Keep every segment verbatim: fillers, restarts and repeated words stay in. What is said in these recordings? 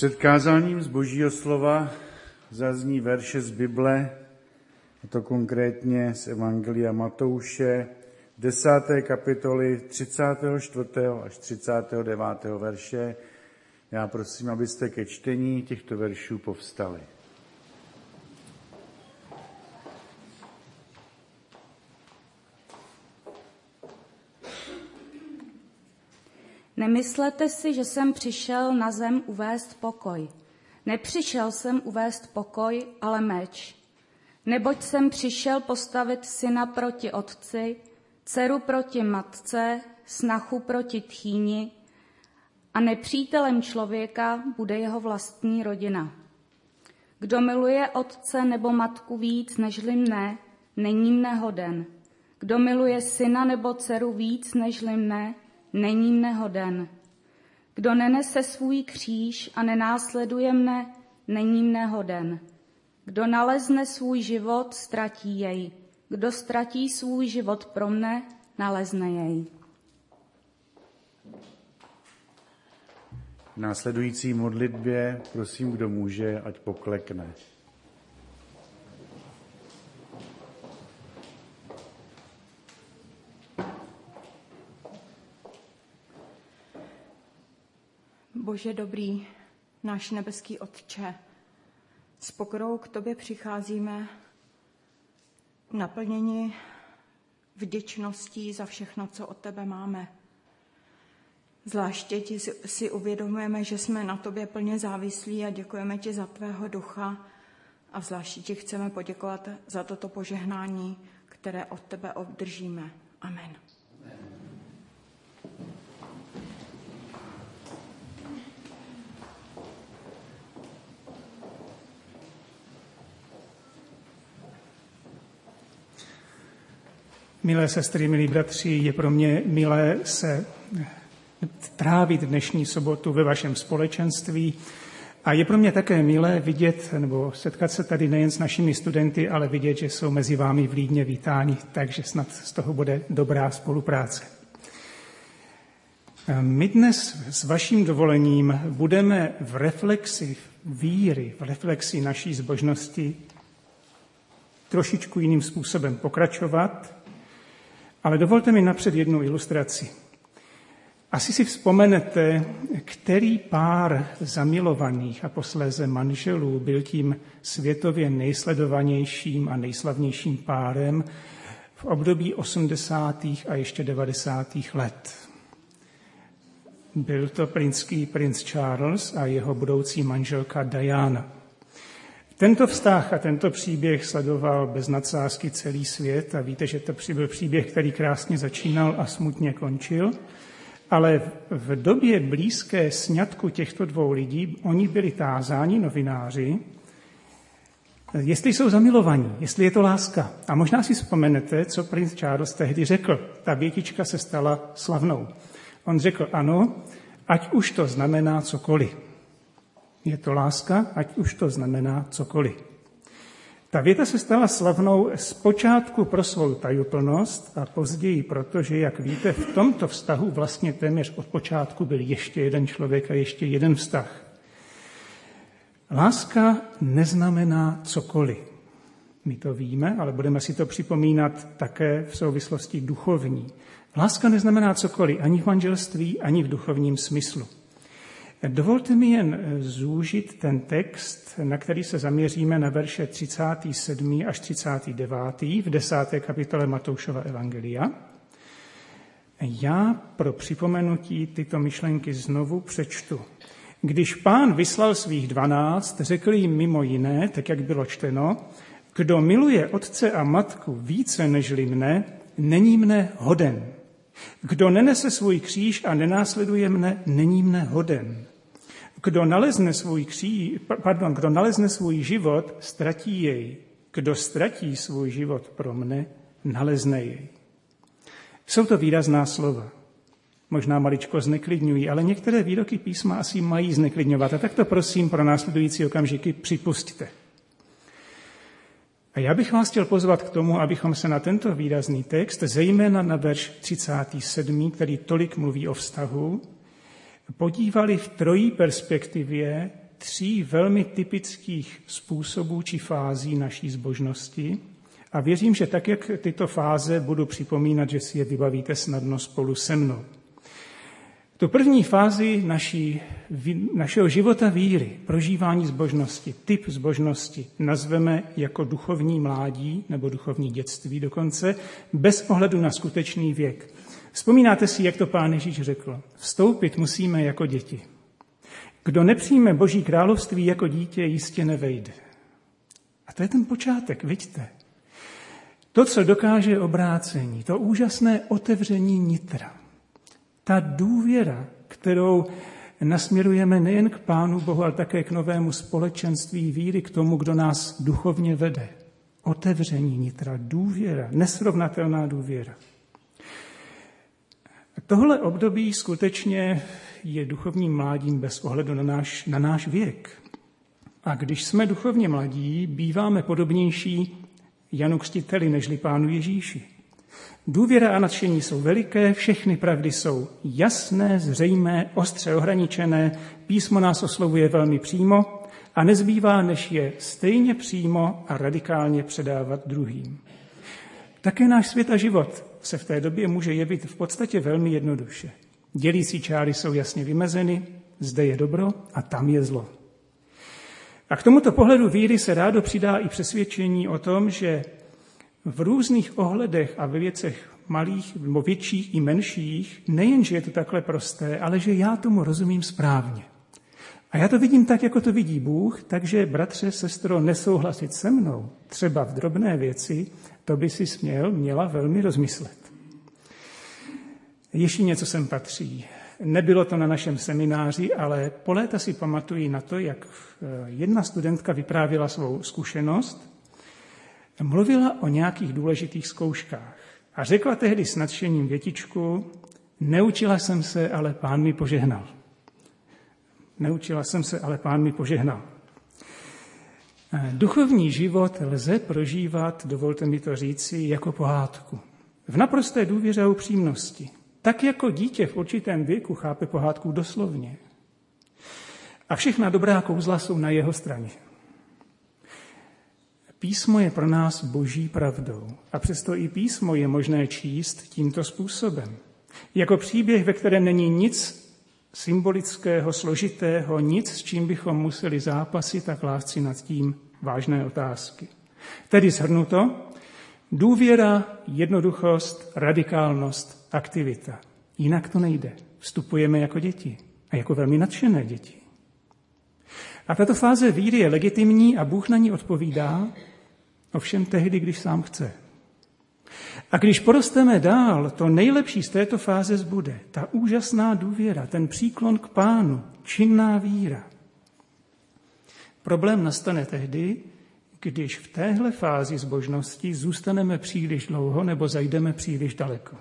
Před kázáním z Božího slova zazní verše z Bible, a to konkrétně z Evangelia Matouše, desáté kapitoly, třicátého čtvrtého až třicátého devátého verše. Já prosím, abyste ke čtení těchto veršů povstali. Nemyslete si, že jsem přišel na zem uvést pokoj. Nepřišel jsem uvést pokoj, ale meč. Neboť jsem přišel postavit syna proti otci, dceru proti matce, snachu proti tchýni a nepřítelem člověka bude jeho vlastní rodina. Kdo miluje otce nebo matku víc nežli mne, není mne hoden. Kdo miluje syna nebo dceru víc nežli mne, není mne hoden. Kdo nenese svůj kříž a nenásleduje mne, není mne hoden. Kdo nalezne svůj život, ztratí jej. Kdo ztratí svůj život pro mne, nalezne jej. V následující modlitbě prosím, kdo může, ať poklekne. Bože dobrý, náš nebeský Otče, s pokorou k Tobě přicházíme naplněni vděčností za všechno, co od Tebe máme. Zvláště ti si uvědomujeme, že jsme na Tobě plně závislí a děkujeme Ti za Tvého ducha a zvláště Ti chceme poděkovat za toto požehnání, které od Tebe obdržíme. Amen. Milé sestry, milí bratři, je pro mě milé se trávit dnešní sobotu ve vašem společenství a je pro mě také milé vidět, nebo setkat se tady nejen s našimi studenty, ale vidět, že jsou mezi vámi vlídně vítáni, takže snad z toho bude dobrá spolupráce. My dnes s vaším dovolením budeme v reflexi víry, v reflexi naší zbožnosti trošičku jiným způsobem pokračovat, ale dovolte mi napřed jednu ilustraci. Asi si vzpomenete, který pár zamilovaných a posléze manželů byl tím světově nejsledovanějším a nejslavnějším párem v období osmdesátých a ještě devadesátých let. Byl to prinský princ Charles a jeho budoucí manželka Diana. Tento vztah a tento příběh sledoval bez nadsázky celý svět a víte, že to byl příběh, který krásně začínal a smutně končil, ale v době blízké sňatku těchto dvou lidí oni byli tázáni, novináři, jestli jsou zamilovaní, jestli je to láska. A možná si vzpomenete, co princ Charles tehdy řekl. Ta větička se stala slavnou. On řekl ano, ať už to znamená cokoliv. Je to láska, ať už to znamená cokoliv. Ta věta se stala slavnou zpočátku pro svou tajuplnost a později proto, že, jak víte, v tomto vztahu vlastně téměř od počátku byl ještě jeden člověk a ještě jeden vztah. Láska neznamená cokoliv. My to víme, ale budeme si to připomínat také v souvislosti duchovní. Láska neznamená cokoliv ani v manželství, ani v duchovním smyslu. Dovolte mi jen zúžit ten text, na který se zaměříme na verše třicátý sedmý až třicátý devátý v desáté kapitole Matoušova evangelia. Já pro připomenutí tyto myšlenky znovu přečtu. Když Pán vyslal svých dvanáct, řekl jim mimo jiné, tak jak bylo čteno, kdo miluje otce a matku více nežli mne, není mne hoden. Kdo nenese svůj kříž a nenásleduje mne, není mne hoden. Kdo nalezne svůj kří, pardon, kdo nalezne svůj život, ztratí jej. Kdo ztratí svůj život pro mne, nalezne jej. Jsou to výrazná slova. Možná maličko zneklidňují, ale některé výroky písma asi mají zneklidňovat. A tak to prosím pro následující okamžiky připusťte. A já bych vás chtěl pozvat k tomu, abychom se na tento výrazný text, zejména na verš třicátý sedmý, který tolik mluví o vztahu, podívali v trojí perspektivě tří velmi typických způsobů či fází naší zbožnosti a věřím, že tak, jak tyto fáze budu připomínat, že si je vybavíte snadno spolu se mnou. Tu první fázi naší, našeho života víry, prožívání zbožnosti, typ zbožnosti, nazveme jako duchovní mládí nebo duchovní dětství dokonce, bez ohledu na skutečný věk. Vzpomínáte si, jak to Pán Ježíš řekl? Vstoupit musíme jako děti. Kdo nepřijme Boží království jako dítě, jistě nevejde. A to je ten počátek, vidíte. To, co dokáže obrácení, to úžasné otevření nitra, ta důvěra, kterou nasměrujeme nejen k Pánu Bohu, ale také k novému společenství víry, k tomu, kdo nás duchovně vede. Otevření nitra, důvěra, nesrovnatelná důvěra. Tohle období skutečně je duchovním mládím bez ohledu na náš, na náš věk. A když jsme duchovně mladí, býváme podobnější Janu Křtiteli nežli Pánu Ježíši. Důvěra a nadšení jsou veliké, všechny pravdy jsou jasné, zřejmé, ostře ohraničené, písmo nás oslovuje velmi přímo a nezbývá, než je stejně přímo a radikálně předávat druhým. Také náš svět a život se v té době může jevit v podstatě velmi jednoduše. Dělící čáry jsou jasně vymezeny, zde je dobro a tam je zlo. A k tomuto pohledu víry se rádo přidá i přesvědčení o tom, že v různých ohledech a ve věcech malých nebo větších i menších, nejenže je to takhle prosté, ale že já tomu rozumím správně. A já to vidím tak, jako to vidí Bůh, takže bratře, sestro, nesouhlasit se mnou, třeba v drobné věci, to by si směl, měla velmi rozmyslet. Ještě něco sem patří. Nebylo to na našem semináři, ale po léta si pamatuji na to, jak jedna studentka vyprávěla svou zkušenost, mluvila o nějakých důležitých zkouškách a řekla tehdy s nadšením větičku: neučila jsem se, ale Pán mi požehnal. Neučila jsem se, ale Pán mi požehnal. Duchovní život lze prožívat, dovolte mi to říci, jako pohádku. V naprosté důvěře a upřímnosti. Tak jako dítě v určitém věku chápe pohádku doslovně. A všechna dobrá kouzla jsou na jeho straně. Písmo je pro nás boží pravdou a přesto i písmo je možné číst tímto způsobem. Jako příběh, ve kterém není nic symbolického, složitého, nic, s čím bychom museli zápasit a klást si nad tím vážné otázky. Tedy shrnuto, důvěra, jednoduchost, radikálnost, aktivita. Jinak to nejde. Vstupujeme jako děti a jako velmi nadšené děti. A tato fáze víry je legitimní a Bůh na ní odpovídá, ovšem tehdy, když sám chce. A když porosteme dál, to nejlepší z této fáze zbude. Ta úžasná důvěra, ten příklon k Pánu, činná víra. Problém nastane tehdy, když v téhle fázi zbožnosti zůstaneme příliš dlouho nebo zajdeme příliš daleko.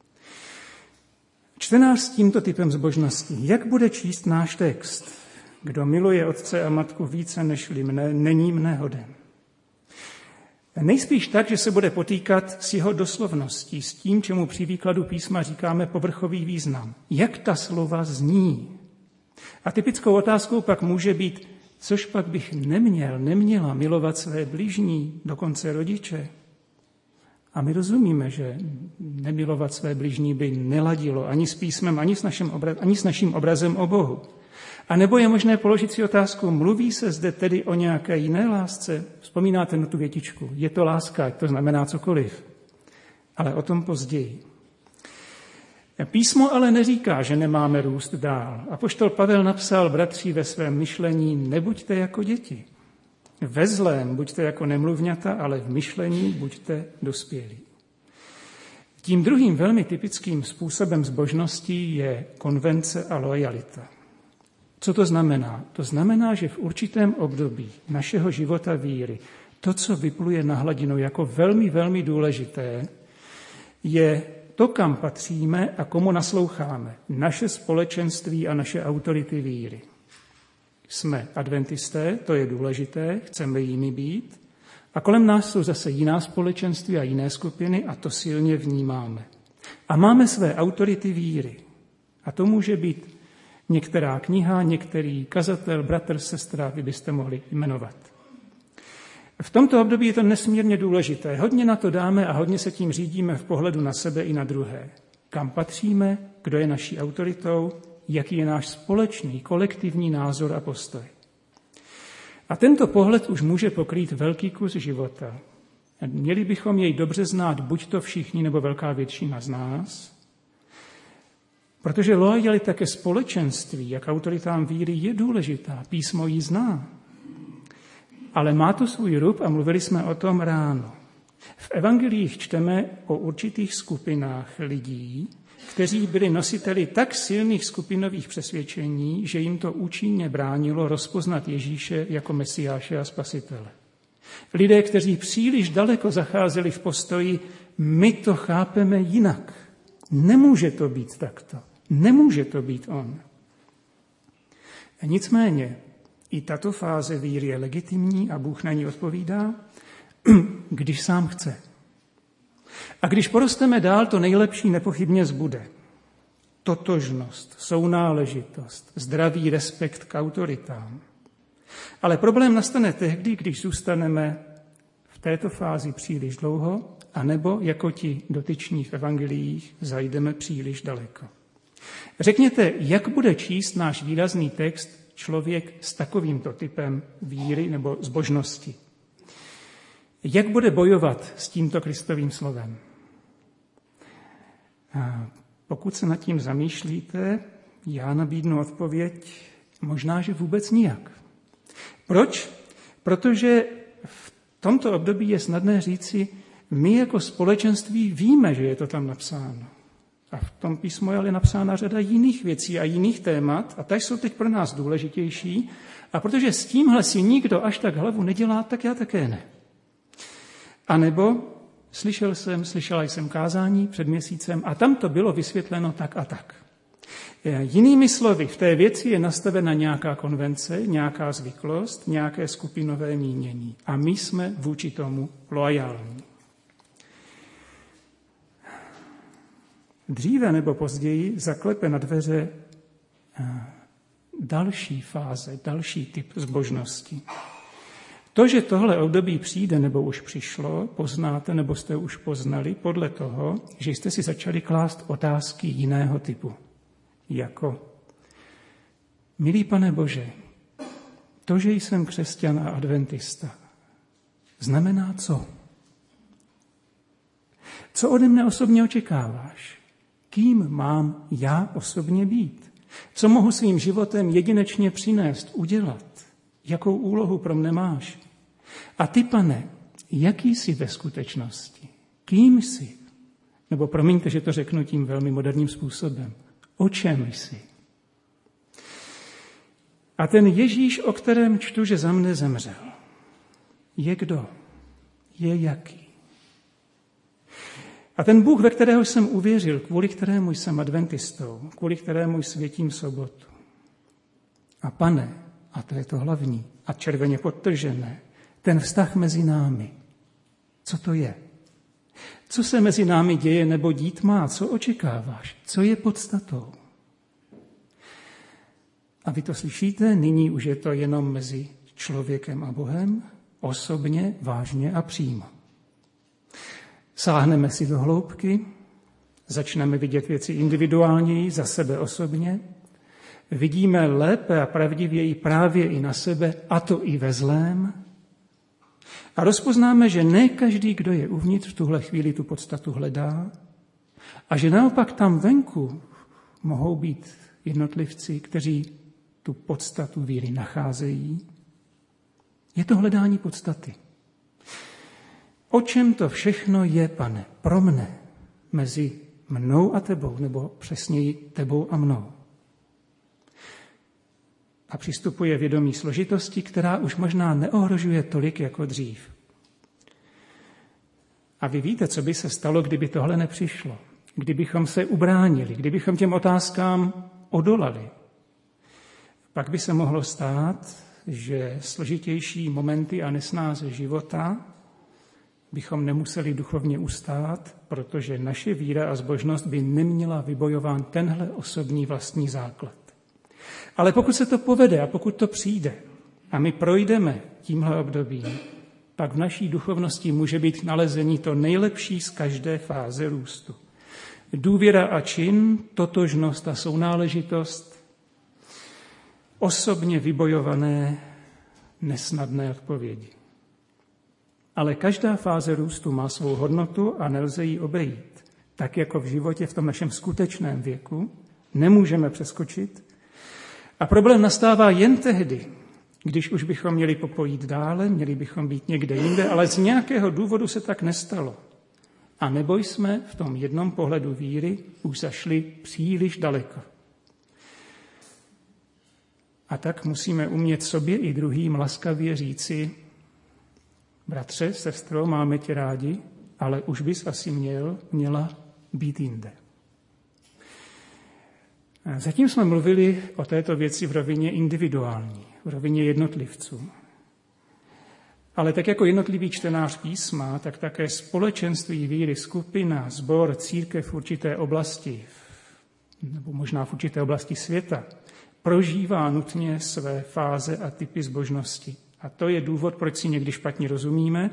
Čtenář s tímto typem zbožnosti, jak bude číst náš text? Kdo miluje otce a matku více nežli mne, není mne hoden. Nejspíš tak, že se bude potýkat s jeho doslovností, s tím, čemu při výkladu písma říkáme povrchový význam. Jak ta slova zní? A typickou otázkou pak může být, což pak bych neměl, neměla milovat své bližní, dokonce rodiče. A my rozumíme, že nemilovat své bližní by neladilo ani s písmem, ani s naším, obraz, ani s naším obrazem o Bohu. A nebo je možné položit si otázku, mluví se zde tedy o nějaké jiné lásce? Vzpomínáte na tu větičku, je to láska, to znamená cokoliv. Ale o tom později. Písmo ale neříká, že nemáme růst dál. Apoštol Pavel napsal, bratři, ve svém myšlení, nebuďte jako děti. Ve zlém buďte jako nemluvňata, ale v myšlení buďte dospělí. Tím druhým velmi typickým způsobem zbožnosti je konvence a loajalita. Co to znamená? To znamená, že v určitém období našeho života víry to, co vypluje na hladinu jako velmi, velmi důležité, je to, kam patříme a komu nasloucháme. Naše společenství a naše autority víry. Jsme adventisté, to je důležité, chceme jimi být. A kolem nás jsou zase jiná společenství a jiné skupiny a to silně vnímáme. A máme své autority víry. A to může být některá kniha, některý kazatel, bratr, sestra, vy byste mohli jmenovat. V tomto období je to nesmírně důležité. Hodně na to dáme a hodně se tím řídíme v pohledu na sebe i na druhé. Kam patříme, kdo je naší autoritou, jaký je náš společný, kolektivní názor a postoj. A tento pohled už může pokrýt velký kus života. Měli bychom jej dobře znát, buď to všichni, nebo velká většina z nás, protože loajalita ke společenství, jak autoritám víry, je důležitá. Písmo ji zná. Ale má to svůj rub a mluvili jsme o tom ráno. V evangeliích čteme o určitých skupinách lidí, kteří byli nositeli tak silných skupinových přesvědčení, že jim to účinně bránilo rozpoznat Ježíše jako Mesiáše a Spasitele. Lidé, kteří příliš daleko zacházeli v postoji, my to chápeme jinak. Nemůže to být takto. Nemůže to být on. A nicméně, i tato fáze víry je legitimní a Bůh na ní odpovídá, když sám chce. A když porosteme dál, to nejlepší nepochybně zbude. Totožnost, sounáležitost, zdravý respekt k autoritám. Ale problém nastane tehdy, když zůstaneme v této fázi příliš dlouho, anebo jako ti dotyční v evangeliích zajdeme příliš daleko. Řekněte, jak bude číst náš výrazný text člověk s takovýmto typem víry nebo zbožnosti? Jak bude bojovat s tímto Kristovým slovem? A pokud se nad tím zamýšlíte, já nabídnu odpověď, možná, že vůbec nijak. Proč? Protože v tomto období je snadné říci, my jako společenství víme, že je to tam napsáno. A v tom písmu je ale napsána řada jiných věcí a jiných témat a ta jsou teď pro nás důležitější. A protože s tímhle si nikdo až tak hlavu nedělá, tak já také ne. A nebo slyšel jsem, slyšela jsem kázání před měsícem a tam to bylo vysvětleno tak a tak. Jinými slovy, v té věci je nastavena nějaká konvence, nějaká zvyklost, nějaké skupinové mínění. A my jsme vůči tomu loajální. Dříve nebo později zaklepe na dveře další fáze, další typ zbožnosti. To, že tohle období přijde nebo už přišlo, poznáte nebo jste už poznali podle toho, že jste si začali klást otázky jiného typu. Jako, milý Pane Bože, to, že jsem křesťan a adventista, znamená co? Co ode mne osobně očekáváš? Kým mám já osobně být? Co mohu svým životem jedinečně přinést, udělat? Jakou úlohu pro mne máš? A ty, Pane, jaký jsi ve skutečnosti? Kým jsi? Nebo promiňte, že to řeknu tím velmi moderním způsobem. O čem jsi? A ten Ježíš, o kterém čtu, že za mne zemřel, je kdo? Je jaký? A ten Bůh, ve kterého jsem uvěřil, kvůli kterému jsem adventistou, kvůli kterému světím sobotu. A Pane, a to je to hlavní, a červeně podtržené, ten vztah mezi námi. Co to je? Co se mezi námi děje nebo dít má? Co očekáváš? Co je podstatou? A vy to slyšíte? Nyní už je to jenom mezi člověkem a Bohem, osobně, vážně a přímo. Sáhneme si do hloubky, začneme vidět věci individuálněji, za sebe osobně, vidíme lépe a pravdivěji právě i na sebe, a to i ve zlém, a rozpoznáme, že ne každý, kdo je uvnitř, v tuhle chvíli tu podstatu hledá a že naopak tam venku mohou být jednotlivci, kteří tu podstatu víry nacházejí. Je to hledání podstaty. O čem to všechno je, Pane, pro mne, mezi mnou a tebou, nebo přesněji tebou a mnou? A přistupuje vědomí složitosti, která už možná neohrožuje tolik jako dřív. A vy víte, co by se stalo, kdyby tohle nepřišlo. Kdybychom se ubránili, kdybychom těm otázkám odolali. Pak by se mohlo stát, že složitější momenty a nesnáze života bychom nemuseli duchovně ustát, protože naše víra a zbožnost by neměla vybojován tenhle osobní vlastní základ. Ale pokud se to povede a pokud to přijde a my projdeme tímhle obdobím, pak v naší duchovnosti může být nalezení to nejlepší z každé fáze růstu. Důvěra a čin, totožnost a sounáležitost, osobně vybojované, nesnadné odpovědi. Ale každá fáze růstu má svou hodnotu a nelze ji obejít. Tak jako v životě v tom našem skutečném věku nemůžeme přeskočit. A problém nastává jen tehdy, když už bychom měli popojít dále, měli bychom být někde jinde, ale z nějakého důvodu se tak nestalo. A nebo jsme v tom jednom pohledu víry už zašli příliš daleko. A tak musíme umět sobě i druhým laskavě říci: bratře, sestro, máme tě rádi, ale už bys asi měl, měla být jinde. Zatím jsme mluvili o této věci v rovině individuální, v rovině jednotlivců. Ale tak jako jednotlivý čtenář písma, tak také společenství víry, skupina, sbor, církev v určité oblasti, nebo možná v určité oblasti světa, prožívá nutně své fáze a typy zbožnosti. A to je důvod, proč si někdy špatně rozumíme,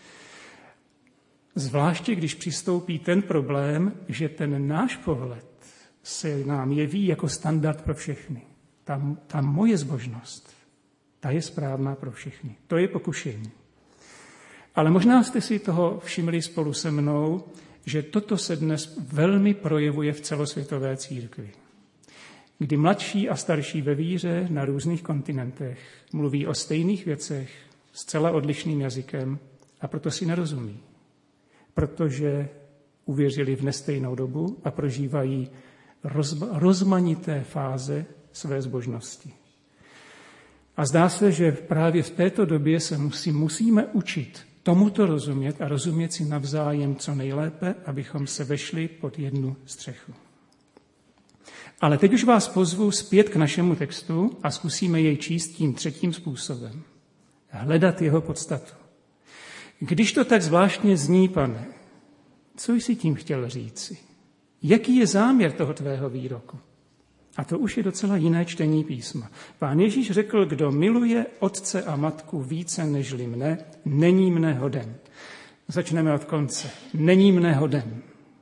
zvláště když přistoupí ten problém, že ten náš pohled se nám jeví jako standard pro všechny. Ta, ta moje zbožnost, ta je správná pro všechny. To je pokušení. Ale možná jste si toho všimli spolu se mnou, že toto se dnes velmi projevuje v celosvětové církvi, kdy mladší a starší ve víře na různých kontinentech mluví o stejných věcech zcela odlišným jazykem a proto si nerozumí. Protože uvěřili v nestejnou dobu a prožívají rozba, rozmanité fáze své zbožnosti. A zdá se, že právě v této době se musí, musíme učit tomuto rozumět a rozumět si navzájem co nejlépe, abychom se vešli pod jednu střechu. Ale teď už vás pozvu zpět k našemu textu a zkusíme jej číst tím třetím způsobem. Hledat jeho podstatu. Když to tak zvláštně zní, Pane, co jsi tím chtěl říci? Jaký je záměr toho tvého výroku? A to už je docela jiné čtení písma. Pán Ježíš řekl, kdo miluje otce a matku více nežli mne, není mne hoden. Začneme od konce. Není mne hoden.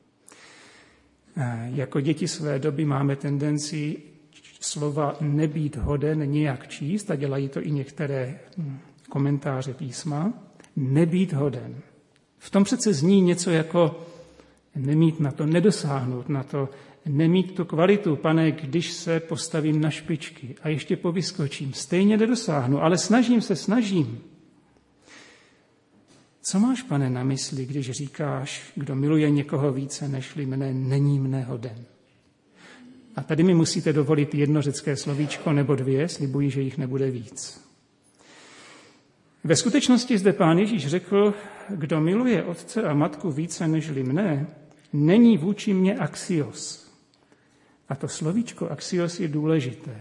Jako děti své doby máme tendenci slova nebýt hoden nějak číst a dělají to i některé komentáře písma. Nebýt hoden. V tom přece zní něco jako nemít na to, nedosáhnout na to, nemít tu kvalitu. Pane, když se postavím na špičky a ještě povyskočím, stejně nedosáhnu, ale snažím se, snažím. Co máš, Pane, na mysli, když říkáš, kdo miluje někoho více nežli mne, není mne hoden? A tady mi musíte dovolit jedno řecké slovíčko nebo dvě, slibuji, že jich nebude víc. Ve skutečnosti zde Pán Ježíš řekl, kdo miluje otce a matku více nežli mne, není vůči mně axios. A to slovíčko axios je důležité.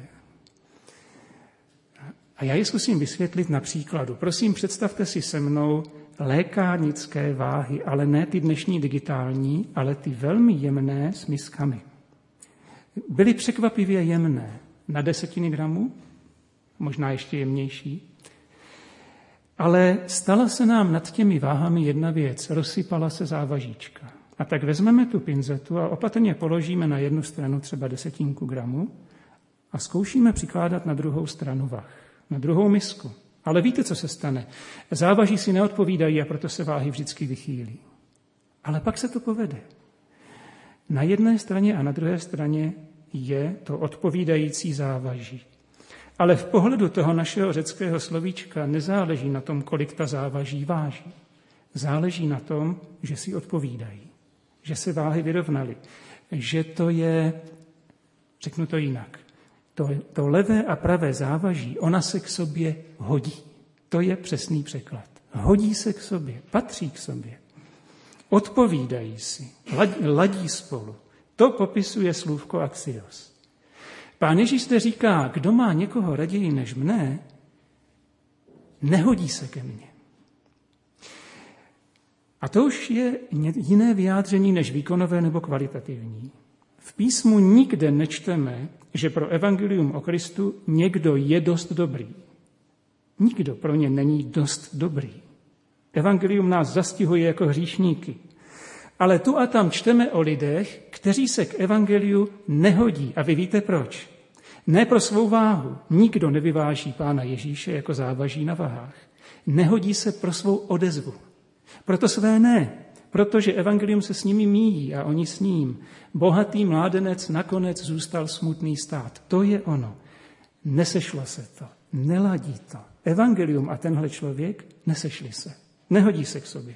A já je zkusím vysvětlit na příkladu. Prosím, představte si se mnou lékárnické váhy, ale ne ty dnešní digitální, ale ty velmi jemné s miskami. Byly překvapivě jemné, na desetiny gramů, možná ještě jemnější. Ale stala se nám nad těmi váhami jedna věc, rozsypala se závažíčka. A tak vezmeme tu pinzetu a opatrně položíme na jednu stranu třeba desetinku gramu a zkoušíme přikládat na druhou stranu vah, na druhou misku. Ale víte, co se stane? Závaží si neodpovídají a proto se váhy vždycky vychýlí. Ale pak se to povede. Na jedné straně a na druhé straně je to odpovídající závaží. Ale v pohledu toho našeho řeckého slovíčka nezáleží na tom, kolik ta závaží váží. Záleží na tom, že si odpovídají, že se váhy vyrovnaly, že to je, řeknu to jinak, to, to levé a pravé závaží, ona se k sobě hodí. To je přesný překlad. Hodí se k sobě, patří k sobě. Odpovídají si, ladí, ladí spolu. To popisuje slůvko axios. Pán Ježíš zde říká, kdo má někoho raději než mne, nehodí se ke mně. A to už je jiné vyjádření než výkonové nebo kvalitativní. V písmu nikde nečteme, že pro evangelium o Kristu někdo je dost dobrý. Nikdo pro ně není dost dobrý. Evangelium nás zastihuje jako hříšníky. Ale tu a tam čteme o lidech, kteří se k evangeliu nehodí. A vy víte proč? Ne pro svou váhu. Nikdo nevyváží Pána Ježíše jako závaží na vahách. Nehodí se pro svou odezvu. Proto své ne. Protože evangelium se s nimi míjí a oni s ním. Bohatý mládenec nakonec zůstal smutný stát. To je ono. Nesešlo se to. Neladí to. Evangelium a tenhle člověk nesešli se. Nehodí se k sobě.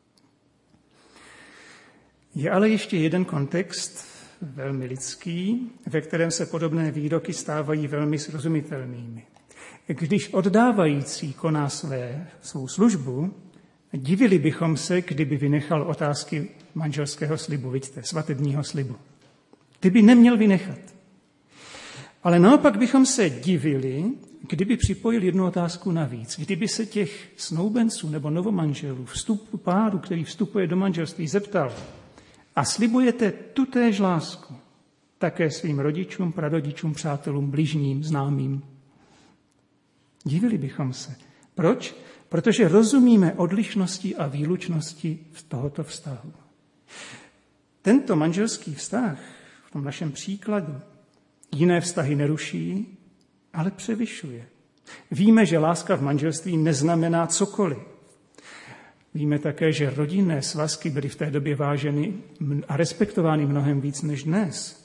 Je ale ještě jeden kontext, velmi lidský, ve kterém se podobné výroky stávají velmi srozumitelnými. Když oddávající koná své, svou službu, divili bychom se, kdyby vynechal otázky manželského slibu, vidíte, svatebního slibu. Ty by neměl vynechat. Ale naopak bychom se divili, kdyby připojil jednu otázku navíc. Kdyby se těch snoubenců nebo novomanželů, vstupu páru, který vstupuje do manželství, zeptal: a slibujete tutéž lásku také svým rodičům, prarodičům, přátelům, bližním, známým? Divili bychom se. Proč? Protože rozumíme odlišnosti a výlučnosti v tohoto vztahu. Tento manželský vztah v tom našem příkladu jiné vztahy neruší, ale převyšuje. Víme, že láska v manželství neznamená cokoliv. Víme také, že rodinné svazky byly v té době váženy a respektovány mnohem víc než dnes.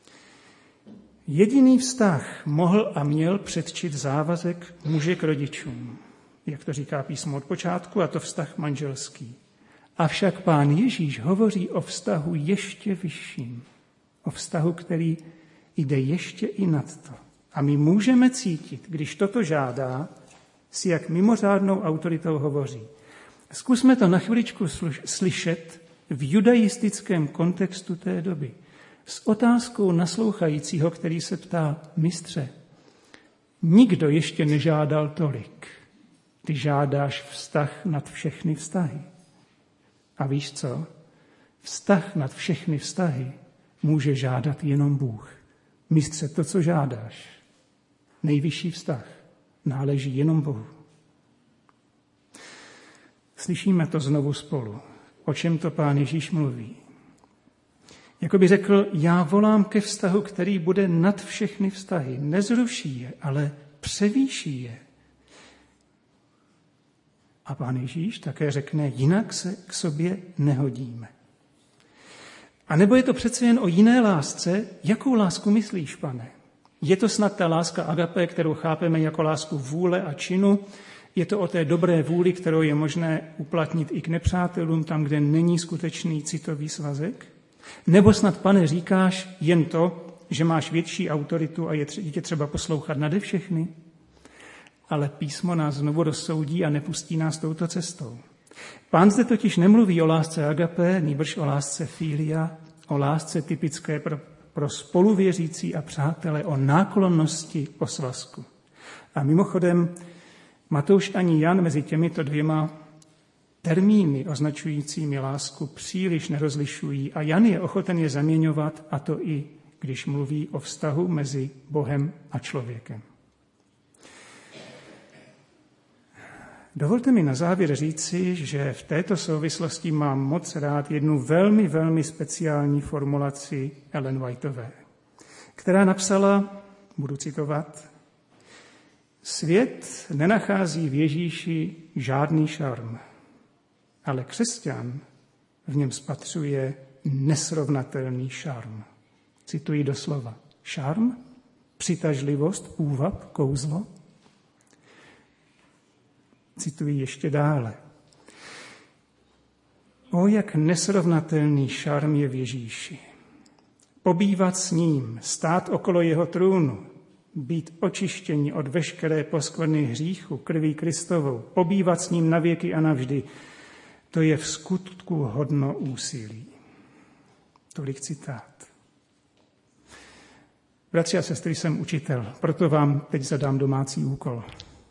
Jediný vztah mohl a měl předčit závazek muže k rodičům, jak to říká písmo od počátku, a to vztah manželský. Avšak Pán Ježíš hovoří o vztahu ještě vyšším, o vztahu, který jde ještě i nad to. A my můžeme cítit, když toto žádá, si jak mimořádnou autoritou hovoří. Zkusme to na chviličku slyšet v judaistickém kontextu té doby. S otázkou naslouchajícího, který se ptá: mistře, nikdo ještě nežádal tolik. Ty žádáš vztah nad všechny vztahy. A víš co? Vztah nad všechny vztahy může žádat jenom Bůh. Mistře, to, co žádáš, nejvyšší vztah, náleží jenom Bohu. Slyšíme to znovu spolu. O čem to Pán Ježíš mluví? Jakoby řekl: já volám ke vztahu, který bude nad všechny vztahy. Nezruší je, ale převýší je. A Pán Ježíš také řekne: jinak se k sobě nehodíme. A nebo je to přece jen o jiné lásce? Jakou lásku myslíš, Pane? Je to snad ta láska agape, kterou chápeme jako lásku vůle a činu? Je to o té dobré vůli, kterou je možné uplatnit i k nepřátelům, tam, kde není skutečný citový svazek? Nebo snad, Pane, říkáš jen to, že máš větší autoritu a je tě třeba poslouchat nade všechny? Ale písmo nás znovu rozsoudí a nepustí nás touto cestou. Pán zde totiž nemluví o lásce agape, nýbrž o lásce filia, o lásce typické pro, pro spoluvěřící a přátele, o náklonnosti o svazku. A mimochodem, Matouš ani Jan mezi těmito dvěma termíny označujícími lásku příliš nerozlišují a Jan je ochoten je zaměňovat, a to i když mluví o vztahu mezi Bohem a člověkem. Dovolte mi na závěr říci, že v této souvislosti mám moc rád jednu velmi, velmi speciální formulaci Ellen Whiteové, která napsala, budu citovat: svět nenachází v Ježíši žádný šarm, ale křesťan v něm spatřuje nesrovnatelný šarm. Cituji doslova. Šarm, přitažlivost, úvab, kouzlo. Cituji ještě dále. O, jak nesrovnatelný šarm je v Ježíši. Pobývat s ním, stát okolo jeho trůnu, být očištěni od veškeré poskvrny hříchu krví Kristovou, pobývat s ním na věky a navždy, to je v skutku hodno úsilí. Tolik citát. Bratři a sestry, jsem učitel, proto vám teď zadám domácí úkol.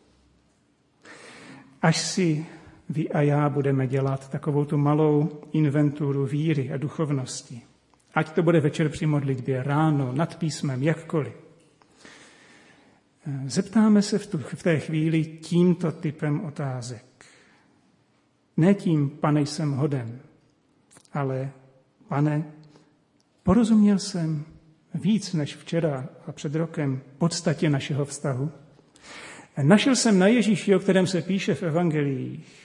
Až si vy a já budeme dělat takovou tu malou inventuru víry a duchovnosti, Ať to bude večer při modlitbě, ráno, nad písmem, jakkoliv. Zeptáme se v, tu, v té chvíli tímto typem otázek. Ne tím, pane, jsem hoden, ale pane, porozuměl jsem víc než včera a před rokem podstatě našeho vztahu. Našel jsem na Ježíši, o kterém se píše v evangeliích,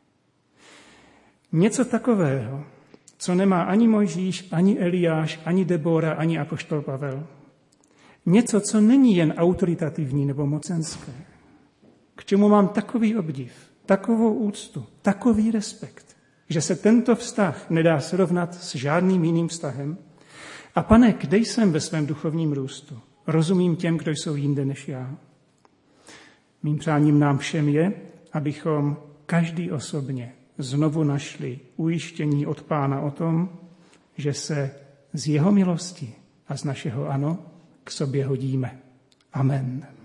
něco takového, co nemá ani Mojžíš, ani Eliáš, ani Debora, ani apoštol Pavel. Něco, co není jen autoritativní nebo mocenské. K čemu mám takový obdiv, takovou úctu, takový respekt, že se tento vztah nedá srovnat s žádným jiným vztahem. A pane, kde jsem ve svém duchovním růstu? Rozumím těm, kdo jsou jinde než já. Mým přáním nám všem je, abychom každý osobně znovu našli ujištění od Pána o tom, že se z jeho milosti a z našeho ano k sobě hodíme. Amen.